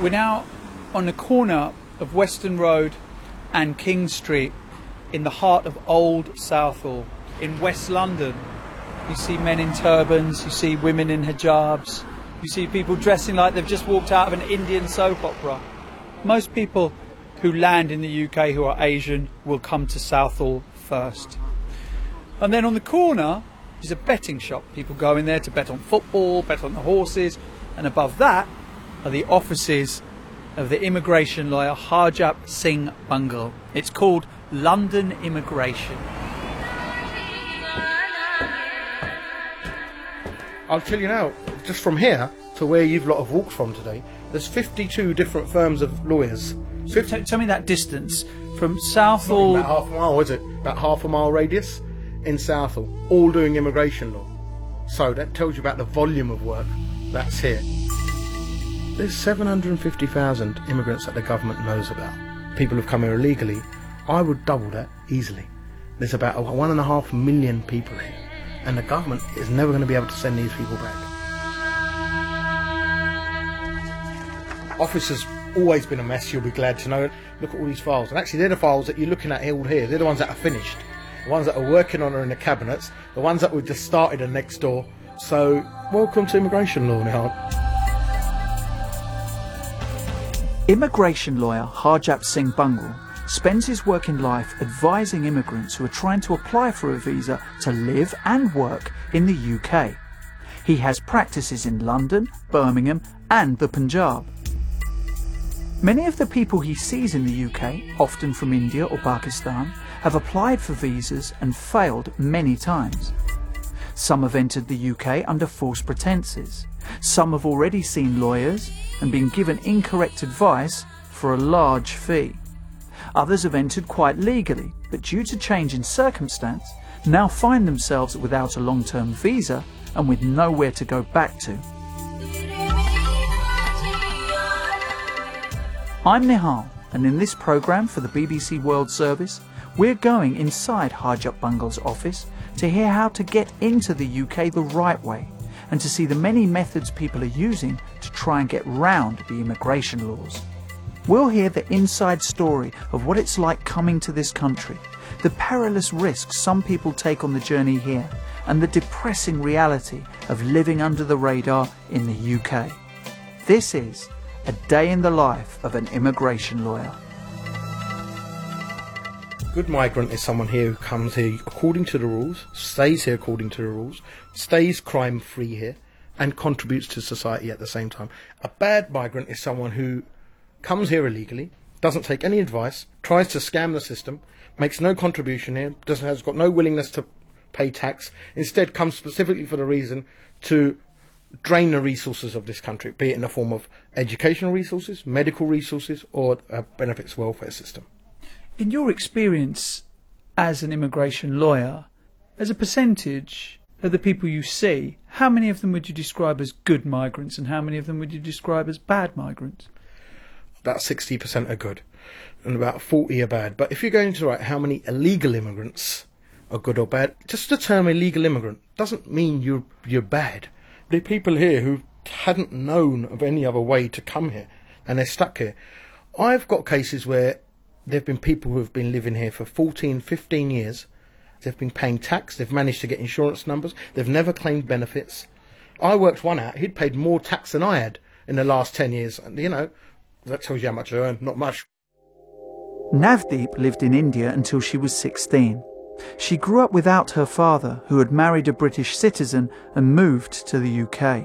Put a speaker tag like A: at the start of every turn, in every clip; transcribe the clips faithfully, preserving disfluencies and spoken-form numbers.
A: We're now on the corner of Western Road and King Street in the heart of Old Southall in West London. You see men in turbans, you see women in hijabs, you see people dressing like they've just walked out of an Indian soap opera. Most people who land in the U K who are Asian will come to Southall first. And then on the corner is a betting shop. People go in there to bet on football, bet on the horses, and above that are the offices of the immigration lawyer Harjap Singh Bungle. It's called London Immigration.
B: I'll tell you now, just from here to where you've lot have walked from today, there's fifty-two different firms of lawyers.
A: fifty Tell me that distance from Southall.
B: About half a mile, is it? About half a mile radius in Southall, all doing immigration law. So that tells you about the volume of work that's here. There's seven hundred fifty thousand immigrants that the government knows about. People who've come here illegally. I would double that easily. There's about one and a half million people here, and the government is never going to be able to send these people back. Office has always been a mess, you'll be glad to know. Look at all these files, and actually they're the files that you're looking at all here. They're the ones that are finished. The ones that are working on are in the cabinets. The ones that we've just started are next door. So, welcome to immigration law now.
C: Immigration lawyer Harjap Singh Bungle spends his working life advising immigrants who are trying to apply for a visa to live and work in the U K. He has practices in London, Birmingham and the Punjab. Many of the people he sees in the U K, often from India or Pakistan, have applied for visas and failed many times. Some have entered the U K under false pretences. Some have already seen lawyers and been given incorrect advice for a large fee. Others have entered quite legally, but due to change in circumstance, now find themselves without a long-term visa and with nowhere to go back to. I'm Nihal, and in this programme for the B B C World Service, we're going inside Harjap Bungle's office to hear how to get into the U K the right way and to see the many methods people are using to try and get round the immigration laws. We'll hear the inside story of what it's like coming to this country, the perilous risks some people take on the journey here, and the depressing reality of living under the radar in the U K. This is A Day in the Life of an Immigration Lawyer.
B: Good migrant is someone here who comes here according to the rules, stays here according to the rules, stays crime-free here, and contributes to society at the same time. A bad migrant is someone who comes here illegally, doesn't take any advice, tries to scam the system, makes no contribution here, doesn't has got no willingness to pay tax, instead comes specifically for the reason to drain the resources of this country, be it in the form of educational resources, medical resources, or a benefits welfare system.
A: In your experience as an immigration lawyer, as a percentage of the people you see, how many of them would you describe as good migrants and how many of them would you describe as bad migrants?
B: About sixty percent are good and about forty are bad. But if you're going to write how many illegal immigrants are good or bad, just the term illegal immigrant doesn't mean you're, you're bad. There are people here who hadn't known of any other way to come here and they're stuck here. I've got cases where there have been people who have been living here for fourteen, fifteen years. They've been paying tax, they've managed to get insurance numbers, they've never claimed benefits. I worked one out, he'd paid more tax than I had in the last ten years. And, you know, that tells you how much I earned, not much.
C: Navdeep lived in India until she was sixteen. She grew up without her father, who had married a British citizen and moved to the U K.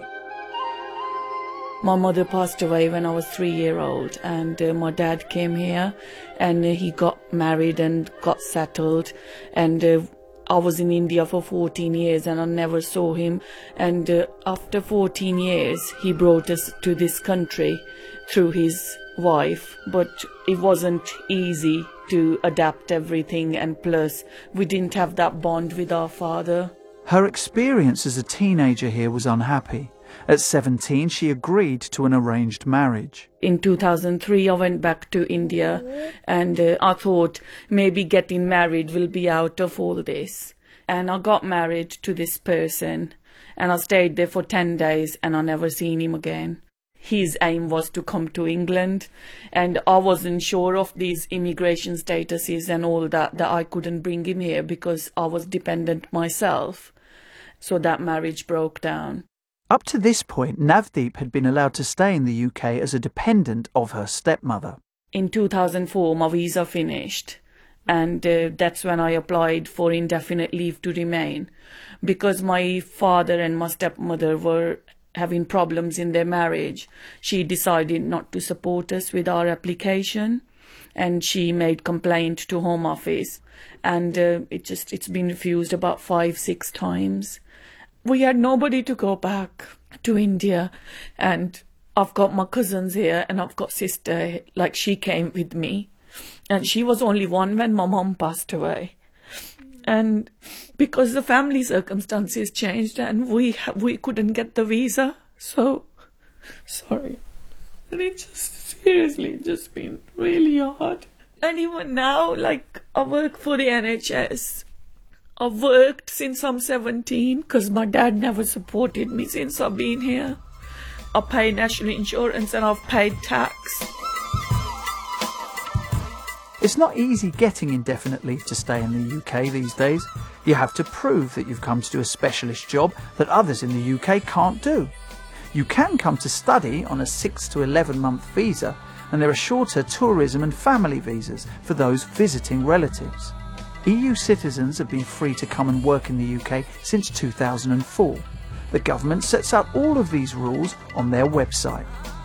D: My mother passed away when I was three years old, and uh, my dad came here and uh, he got married and got settled, and uh, I was in India for fourteen years and I never saw him, and uh, after fourteen years he brought us to this country through his wife, but it wasn't easy to adapt everything, and plus we didn't have that bond with our father.
C: Her experience as a teenager here was unhappy. At seventeen, she agreed to an arranged marriage.
D: In two thousand three, I went back to India and uh, I thought maybe getting married will be out of all this. And I got married to this person and I stayed there for ten days and I never seen him again. his aim was to come to England, and I wasn't sure of these immigration statuses and all that, that I couldn't bring him here because I was dependent myself. So that marriage broke down.
C: Up to this point, Navdeep had been allowed to stay in the U K as a dependent of her stepmother.
D: In two thousand four, my visa finished, and uh, that's when I applied for indefinite leave to remain. Because my father and my stepmother were having problems in their marriage, she decided not to support us with our application, and she made complaint to Home Office, and uh, it just it's been refused about five, six times. We had nobody to go back to India, and I've got my cousins here, and I've got sister, like she came with me, and she was only one when my mom passed away. And because the family circumstances changed and we we couldn't get the visa, so sorry. And it just seriously just been really hard. And even now, like, I work for the N H S. I've worked since I'm seventeen because my dad never supported me since I've been here. I pay national insurance and I've paid tax.
C: It's not easy getting indefinite leave to stay in the U K these days. You have to prove that you've come to do a specialist job that others in the U K can't do. You can come to study on a six to eleven month visa, and there are shorter tourism and family visas for those visiting relatives. E U citizens have been free to come and work in the U K since two thousand four. The government sets out all of these rules on their website.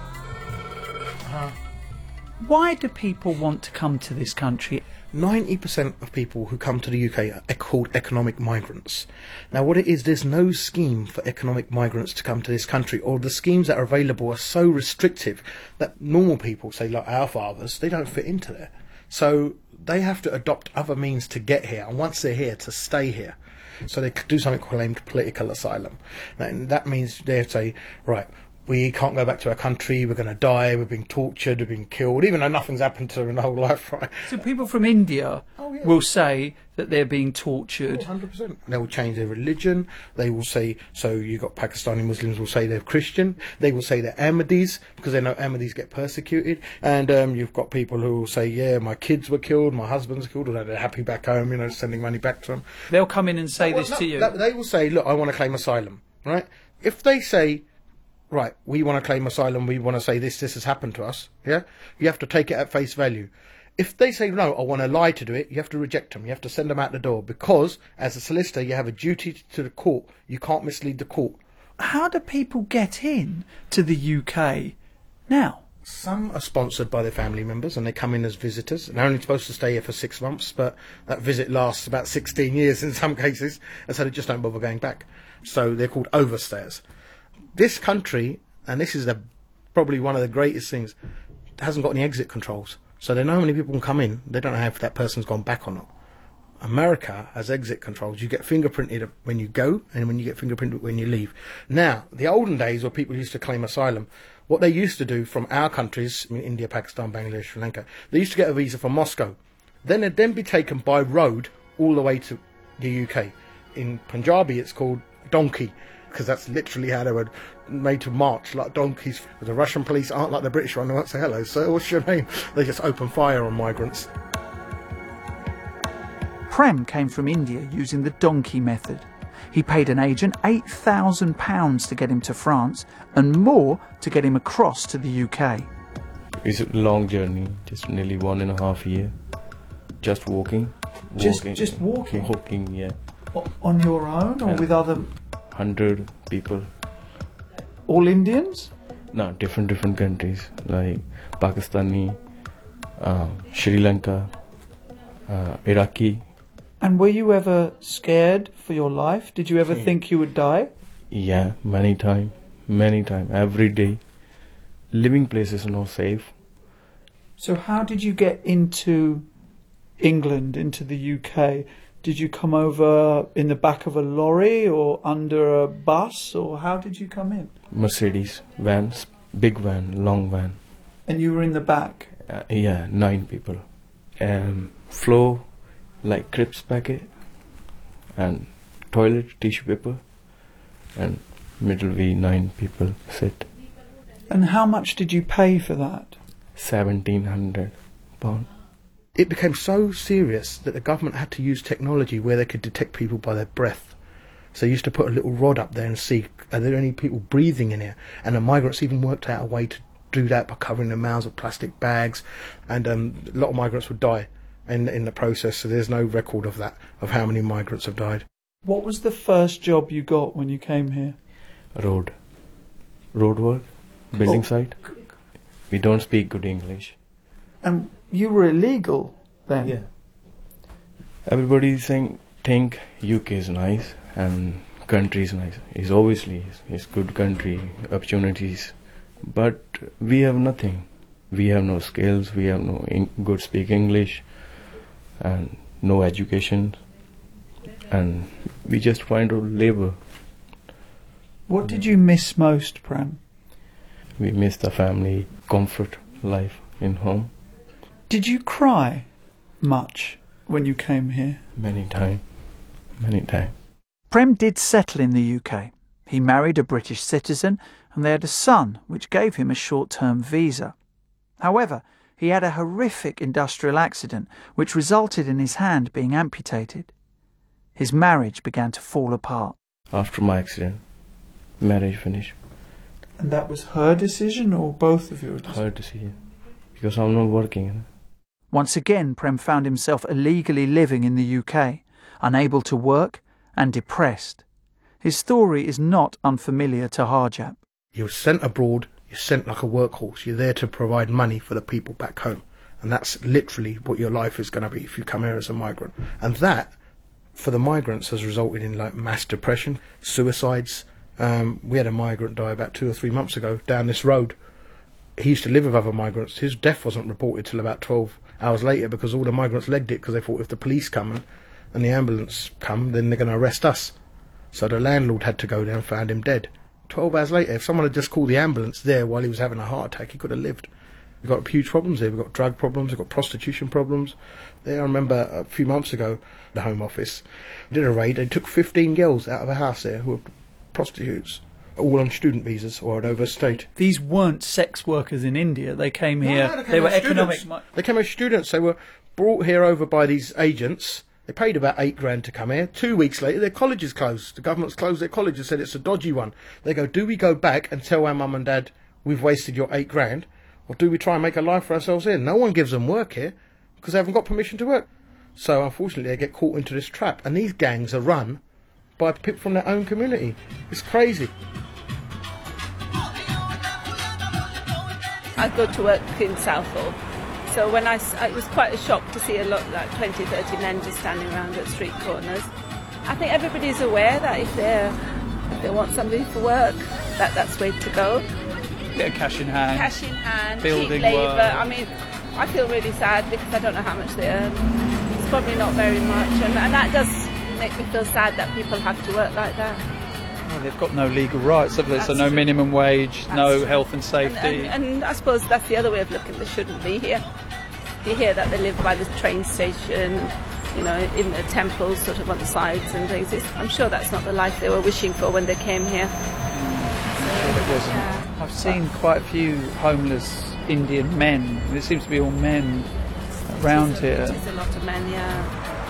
A: Why do people want to come to this country?
B: ninety percent of people who come to the U K are called economic migrants. Now what it is, there's no scheme for economic migrants to come to this country, or the schemes that are available are so restrictive that normal people, say like our fathers, they don't fit into there. So they have to adopt other means to get here, and once they're here, to stay here. So they could do something called political asylum. And that means they say, right, we can't go back to our country, we're going to die, we're being tortured, we're being killed, even though nothing's happened to them in their whole life, right?
A: So people from India
B: Oh, yeah.
A: will say that they're being tortured.
B: one hundred percent. They will change their religion. They will say, so you've got Pakistani Muslims will say they're Christian. They will say they're Ahmadis because they know Ahmadis get persecuted. And um, you've got people who will say, yeah, my kids were killed, my husband's killed, although they're happy back home, you know, sending money back to them.
A: They'll come in and say
B: Well,
A: this
B: no,
A: to you.
B: no, They will say, look, I want to claim asylum, right? If they say, right, we want to claim asylum, we want to say this, this has happened to us, yeah? You have to take it at face value. If they say, no, I want to lie to do it, you have to reject them. You have to send them out the door because, as a solicitor, you have a duty to the court. You can't mislead the court.
A: How do people get in to the U K now?
B: Some are sponsored by their family members and they come in as visitors. They're only supposed to stay here for six months, but that visit lasts about sixteen years in some cases, and so they just don't bother going back. So they're called overstayers. This country, and this is the, probably one of the greatest things, hasn't got any exit controls. So they know how many people can come in. They don't know if that person's gone back or not. America has exit controls. You get fingerprinted when you go and when you get fingerprinted when you leave. Now, the olden days where people used to claim asylum, what they used to do from our countries, I mean, India, Pakistan, Bangladesh, Sri Lanka, they used to get a visa from Moscow. Then they'd then be taken by road all the way to the U K. In Punjabi, it's called donkey, because that's literally how they were made to march like donkeys. The Russian police aren't like the British one. They won't say, hello, sir, what's your name? They just open fire on migrants.
C: Prem came from India using the donkey method. He paid an agent eight thousand pounds to get him to France and more to get him across to the U K.
E: It's a long journey, just nearly one and a half year. Just walking.
A: Just,
E: walking,
A: just walking?
E: Walking, yeah.
A: O- On your own or
E: And-
A: with other...
E: Hundred people.
A: All Indians?
E: No, different different countries like Pakistani, uh, Sri Lanka, uh, Iraqi.
A: And were you ever scared for your life? Did you ever
E: Yeah.
A: think you would die?
E: Yeah, many time, many time, every day. Living places are not safe.
A: So how did you get into England, into the U K? Did you come over in the back of a lorry or under a bus, or how did you come in?
E: Mercedes vans, big van, long van.
A: And you were in the back?
E: Uh, yeah, nine people. Um, floor like crisps packet, and toilet tissue paper, and middle we nine people sit.
A: And how much did you pay for that?
E: seventeen hundred pounds.
B: It became so serious that the government had to use technology where they could detect people by their breath. So they used to put a little rod up there and see, are there any people breathing in here? And the migrants even worked out a way to do that by covering their mouths with plastic bags. And um, a lot of migrants would die in, in the process, so there's no record of that, of how many migrants have died.
A: What was the first job you got when you came here?
E: Road. Road work. Building
A: Oh.
E: site. We don't speak good English.
A: And you were illegal then?
E: Everybody think think U K is nice and country is nice. It's obviously it's good country, opportunities, but we have nothing. We have no skills. We have no in- good speak English, and no education, and we just find our labour.
A: What did you miss most, Prem?
E: We miss the family comfort life in home
A: Did you cry much when you came here?
E: many times, many times.
C: Prem did settle in the U K. He married a British citizen and they had a son, which gave him a short-term visa. However, he had a horrific industrial accident which resulted in his hand being amputated. His marriage began to fall apart.
E: After my accident, marriage finished.
A: And that was her decision or both of your decisions?
E: Hard to see it because I'm not working.
C: Once again, Prem found himself illegally living in the U K, unable to work and depressed. His story is not unfamiliar to Harjap.
B: You're sent abroad, you're sent like a workhorse, you're there to provide money for the people back home. And that's literally what your life is going to be if you come here as a migrant. And that, for the migrants, has resulted in like mass depression, suicides. Um, we had a migrant die about two or three months ago down this road. He used to live with other migrants. His death wasn't reported till about twelve hours later because all the migrants legged it because they thought if the police come and, and the ambulance come, then they're going to arrest us. So the landlord had to go there and found him dead. twelve hours later, if someone had just called the ambulance there while he was having a heart attack, he could have lived. We've got huge problems here. We've got drug problems, we've got prostitution problems. There, I remember a few months ago, the Home Office did a raid. They took fifteen girls out of a house there who were prostitutes, all on student visas or had overstayed.
A: These weren't sex workers in India. They came
B: No,
A: here.
B: no, they came
A: they were
B: as
A: economic.
B: students. They came as students. They were brought here over by these agents. They paid about eight grand to come here. Two weeks later, their colleges closed. The government's closed their college and said it's a dodgy one. They go, do we go back and tell our mum and dad we've wasted your eight grand, or do we try and make a life for ourselves here? No one gives them work here because they haven't got permission to work. So unfortunately, they get caught into this trap, and these gangs are run by people from their own community. It's crazy.
F: I go to work in Southall, so when I, s- it was quite a shock to see a lot, like twenty, thirty men just standing around at street corners. I think everybody's aware that if they if they want somebody for work, that that's where to go.
A: Get a cash in hand.
F: Cash in hand,
A: Building
F: cheap labour.
A: work.
F: I mean, I feel really sad because I don't know how much they earn. It's probably not very much, and, and that does make me feel sad that people have to work like that.
A: Well, they've got no legal rights, have they? So
F: That's
A: no
F: true.
A: minimum wage,
F: That's
A: no
F: true.
A: health and
F: And,
A: safety.
F: and, and I suppose that's the other way of looking. They shouldn't be here. You hear that they live by the train station, you know, in the temples, sort of on the sides and things. It's, I'm sure that's not the life they were wishing for when they came here.
A: It wasn't. I've seen quite a few homeless Indian men. There seems to be all men around here.
F: There's a lot of men, yeah.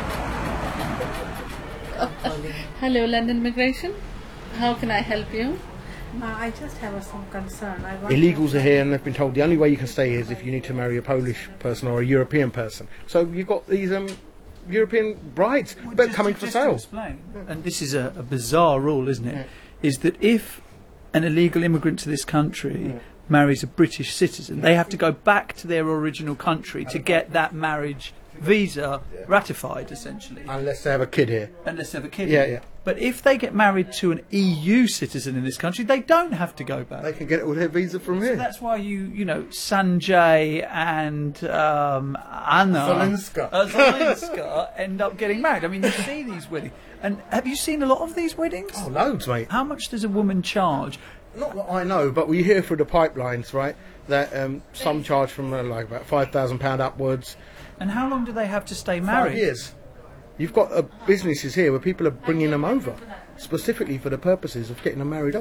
G: Hello, London Immigration. How can I help you?
H: Uh, I just have a, some concern. I want
B: Illegals are here and they've been told the only way you can stay here is if you need to marry a Polish person or a European person. So you've got these um, European brides but
A: Just-
B: coming for
A: just to
B: sale.
A: explain, and this is a, a bizarre rule, isn't it? Is that if an illegal immigrant to this country marries a British citizen, they have to go back to their original country to get that marriage visa ratified, essentially,
B: Unless they have a kid here.
A: unless they have a kid.
B: Yeah, yeah.
A: But if they get married to an E U citizen in this country, they don't have to go back.
B: They can get all their visa from
A: So
B: here.
A: that's why you, you know, Sanjay and um, Anna
B: Zelenska.
A: uh, Zelenska end up getting married. I mean, you see these weddings. And have you seen a lot of these weddings?
B: Oh, loads, mate.
A: How much does a woman charge?
B: Not that I know, but we hear through the pipelines, right, that um, some charge from uh, like about five thousand pounds upwards.
A: And how long do they have to stay married?
B: Five years. You've got uh, businesses here where people are bringing them over specifically for the purposes of getting them married off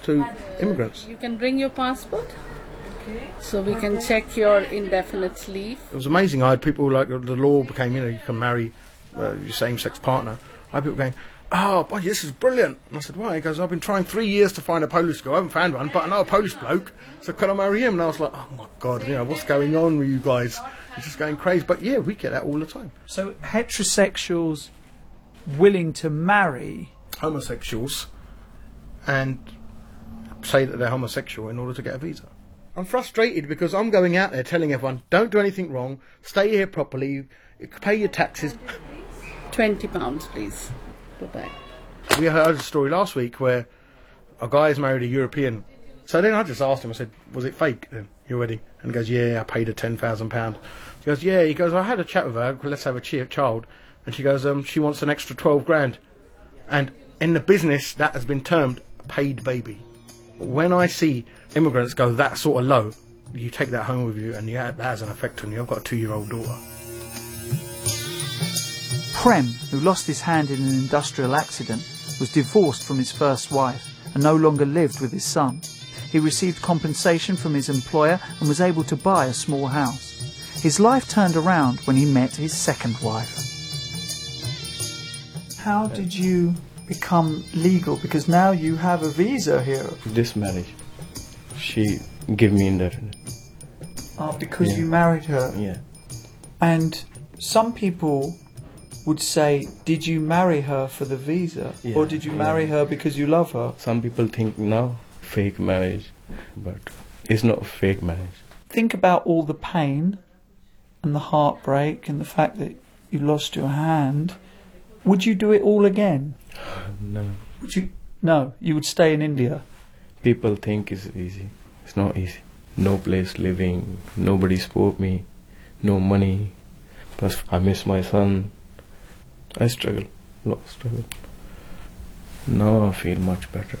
B: to immigrants.
G: You can bring your passport. So we can check your indefinite leave.
B: It was amazing. I had people like the law became, you know, you can marry uh, your same-sex partner. I had people going, oh, boy, this is brilliant. And I said, why? He goes, I've been trying three years to find a Polish girl. I haven't found one, but I know a Polish bloke, so can I marry him? And I was like, oh, my God, you know, what's going on with you guys? It's just going crazy. But, yeah, we get that all the time.
A: So heterosexuals willing to marry
B: homosexuals and say that they're homosexual in order to get a visa. I'm frustrated because I'm going out there telling everyone, don't do anything wrong, stay here properly, pay your taxes.
G: twenty pounds, please. Bye-bye.
B: We heard a story last week where a guy's married a European. So then I just asked him, I said, was it fake then, your wedding? And he goes, yeah, I paid her ten thousand pounds. He goes, yeah, he goes, I had a chat with her, let's have a ch- child. And she goes, um, she wants an extra twelve grand. And in the business, that has been termed a paid baby. When I see immigrants go that sort of low, you take that home with you and yeah, that has an effect on you. I've got a two-year-old daughter.
C: Prem, who lost his hand in an industrial accident, was divorced from his first wife and no longer lived with his son. He received compensation from his employer and was able to buy a small house. His life turned around when he met his second wife. How did you become legal? Because now you have a visa here.
E: This marriage, she gave me indefinite.
C: Oh, because
E: Yeah.
C: you married her.
E: Yeah.
C: And some people would say, did you marry her for the visa?
E: Yeah.
C: Or did you marry
E: Yeah.
C: her because you love her?
E: Some people think now fake marriage, but it's not fake marriage.
C: Think about all the pain and the heartbreak and the fact that you lost your hand. Would you do it all again?
E: No.
C: Would you? No, you would stay in India.
E: People think it's easy. It's not easy. No place living, nobody support me, no money. Plus I miss my son. I struggle, lot of struggle. Now I feel much better.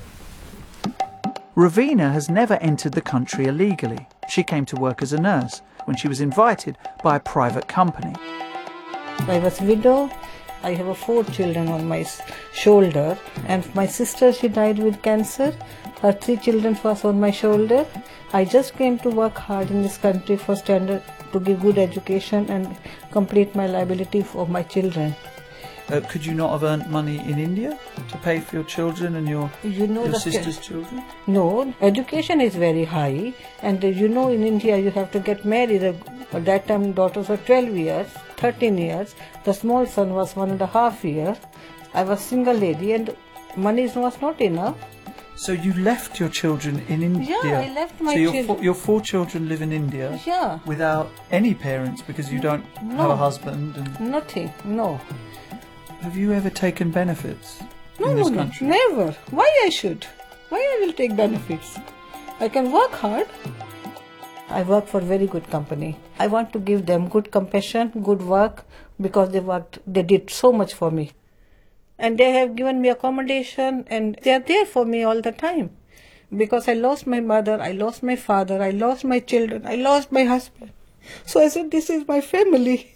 C: Ravina has never entered the country illegally. She came to work as a nurse when she was invited by a private company.
H: I was widow. I have a four children on my s- shoulder, and my sister, she died with cancer. Her three children was on my shoulder. I just came to work hard in this country for standard to give good education and complete my liability for my children.
C: Uh, could you not have earned money in India to pay for your children and your,
H: You know
C: your
H: the
C: sister's children?
H: No, education is very high, and uh, you know in India you have to get married. Uh, At that time daughters were twelve years, thirteen years. The small son was one and a half year. I was single lady and money was not enough.
C: So you left your children in India?
H: Yeah, I left my
C: So your,
H: children.
C: four, your four children live in India
H: Yeah,
C: without any parents because you don't
H: No.
C: have a husband? And
H: nothing, no.
C: have you ever taken benefits
H: No,
C: in
H: no,
C: this
H: no,
C: country?
H: never. Why I should? Why I will take benefits? I can work hard. I work for very good company. I want to give them good compassion, good work, because they worked, they did so much for me. And they have given me accommodation and they are there for me all the time. Because I lost my mother, I lost my father, I lost my children, I lost my husband. So I said, this is my family.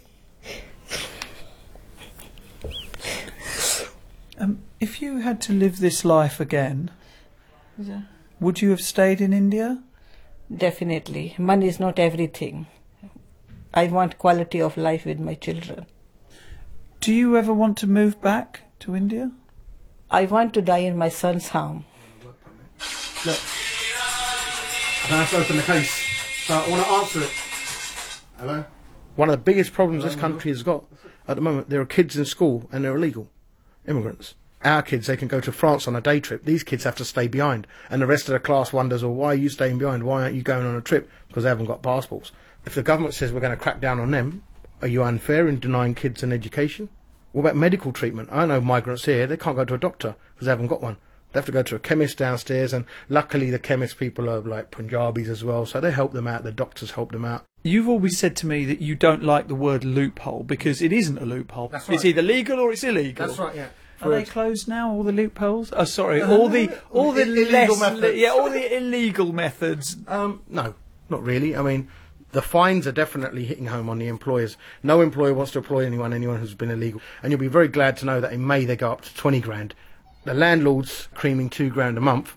C: Um, if you had to live this life again,
H: Yeah.
C: would you have stayed in India?
H: Definitely. Money is not everything. I want quality of life with my children.
C: Do you ever want to move back to India?
H: I want to die in my son's home.
B: Look, I have to open the case, so I want to answer it. Hello? One of the biggest problems this country has got at the moment, there are kids in school and they're illegal immigrants. Our kids, they can go to France on a day trip. These kids have to stay behind. And the rest of the class wonders, well, why are you staying behind? Why aren't you going on a trip? Because they haven't got passports. If the government says we're going to crack down on them, are you unfair in denying kids an education? What about medical treatment? I know migrants here, they can't go to a doctor because they haven't got one. They have to go to a chemist downstairs, and luckily the chemist people are like Punjabis as well, so they help them out, the doctors help them out.
C: You've always said to me that you don't like the word loophole because it isn't a loophole.
B: That's
C: It's
B: right.
C: either legal or it's illegal.
B: That's right, yeah.
C: Are they closed now? All the loopholes? Oh, sorry. All the all the
B: Illegal
C: less,
B: methods.
C: yeah, all the illegal methods.
B: Um, no, not really. I mean, the fines are definitely hitting home on the employers. No employer wants to employ anyone, anyone who's been illegal. And you'll be very glad to know that in May they go up to twenty grand. The landlord's creaming two grand a month.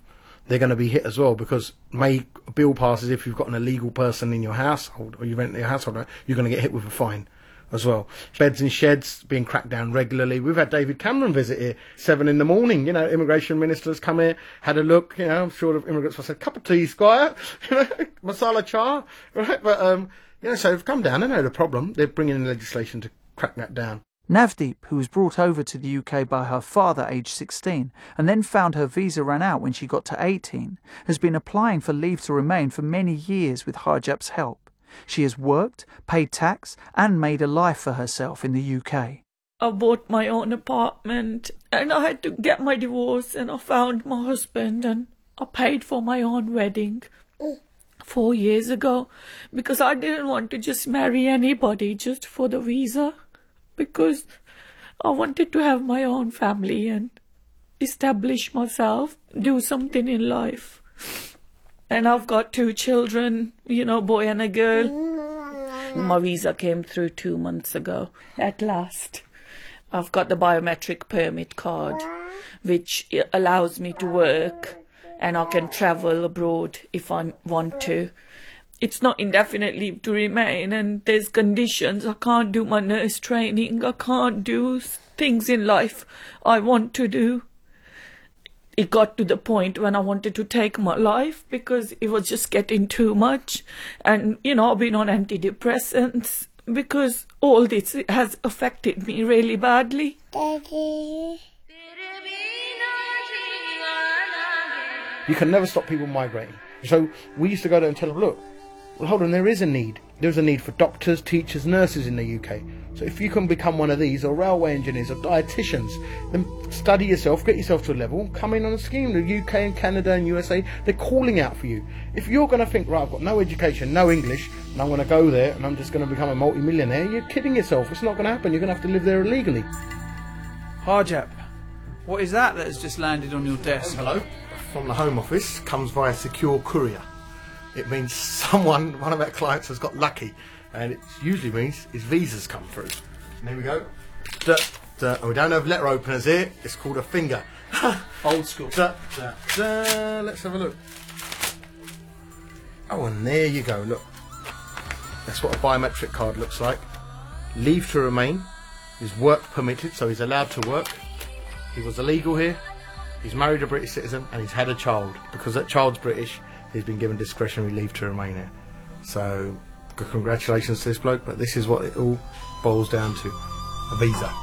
B: they're going to be hit as well, because May a bill passes if you've got an illegal person in your household or you rent your household, you're going to get hit with a fine as well. Beds in sheds being cracked down regularly. We've had David Cameron visit here, seven in the morning. You know, immigration ministers come here, had a look. You know, I'm sure the immigrants will say, "Cup of tea, Squire," you know, masala cha, right? But um, you know, so they've come down. They know the problem. They're bringing in legislation to crack that down.
C: Navdeep, who was brought over to the U K by her father aged sixteen and then found her visa ran out when she got to eighteen, has been applying for leave to remain for many years with Harjap's help. She has worked, paid tax and made a life for herself in the U K.
D: I bought my own apartment and I had to get my divorce, and I found my husband and I paid for my own wedding four years ago because I didn't want to just marry anybody just for the visa, because I wanted to have my own family and establish myself, do something in life. And I've got two children, you know, boy and a girl. My visa came through two months ago, at last. I've got the biometric permit card, which allows me to work and I can travel abroad if I want to. It's not indefinite leave to remain, and there's conditions. I can't do my nurse training. I can't do things in life I want to do. It got to the point when I wanted to take my life because it was just getting too much. And, you know, I've been on antidepressants because all this has affected me really badly.
B: You can never stop people migrating. So we used to go there and tell them, look, well, hold on, there is a need. There's a need for doctors, teachers, nurses in the U K. So if you can become one of these, or railway engineers, or dietitians, then study yourself, get yourself to a level, come in on a scheme. The U K and Canada and U S A, they're calling out for you. If you're going to think, right, I've got no education, no English, and I'm going to go there and I'm just going to become a multi-millionaire, you're kidding yourself. It's not going to happen. You're going to have to live there illegally.
A: Harjap, what is that that has just landed on your desk?
B: Hello. From the Home Office, comes via secure courier. It means someone, one of our clients has got lucky, and it usually means his visa's come through. And there we go. Da, da. And we don't have letter openers here, it's called a finger.
A: Old school.
B: Da, da, da. Let's have a look. Oh, and there you go, look. That's what a biometric card looks like. Leave to remain. His work permitted, so he's allowed to work. He was illegal here. He's married a British citizen and he's had a child. Because that child's British, he's been given discretionary leave to remain here. So, congratulations to this bloke, but this is what it all boils down to. A visa.